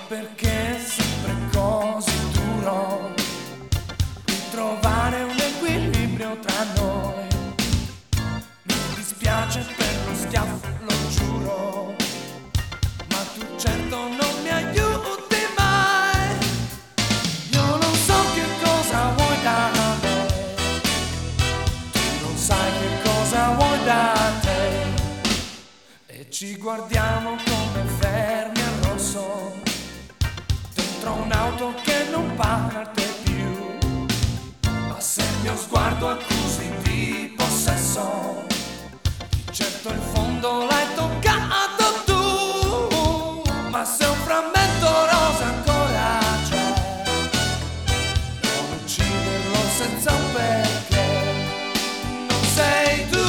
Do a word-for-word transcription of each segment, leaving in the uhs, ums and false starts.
perché è sempre così duro ritrovare un equilibrio tra noi. Mi dispiace per lo schiaffo, lo giuro, ma tu certo non mi aiuti mai. Io non so che cosa vuoi da me, tu non sai che cosa vuoi da te, e ci guardiamo come fermi al rosso dentro un'auto che non parte più. Ma se il mio sguardo accusi di possesso, di certo in fondo l'hai toccato tu. Ma se un frammento rosa ancora c'è, non ucciderlo senza un perché. Non sei tu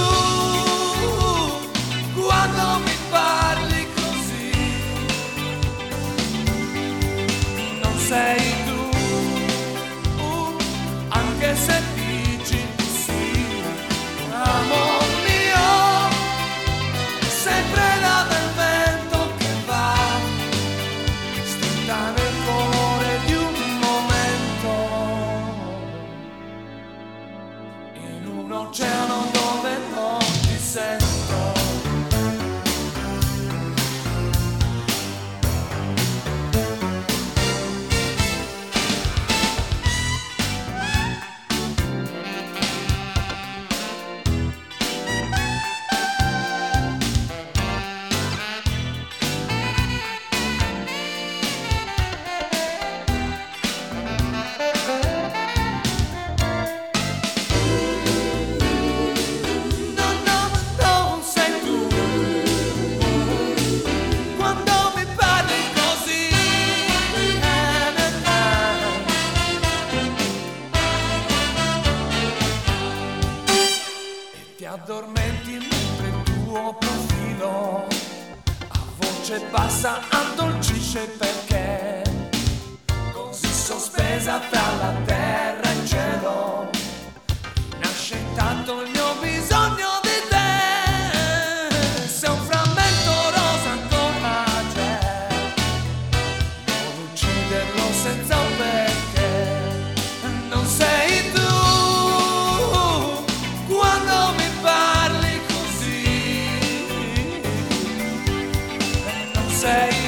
quando mi parli così, non sei tu uh, anche se dici di sì. Amor mio, sei preda del vento che va, stretta nel colore di un momento, in un oceano dove non ti sento. Ti addormenti mentre il tuo profilo a voce bassa addolcisce, perché così sospesa tra la terra e il cielo nasce intanto il mio bisogno di te. Se un frammento rosa ancora c'è, non ucciderlo senza un perché. Non sei tu quando mi parli così, non sei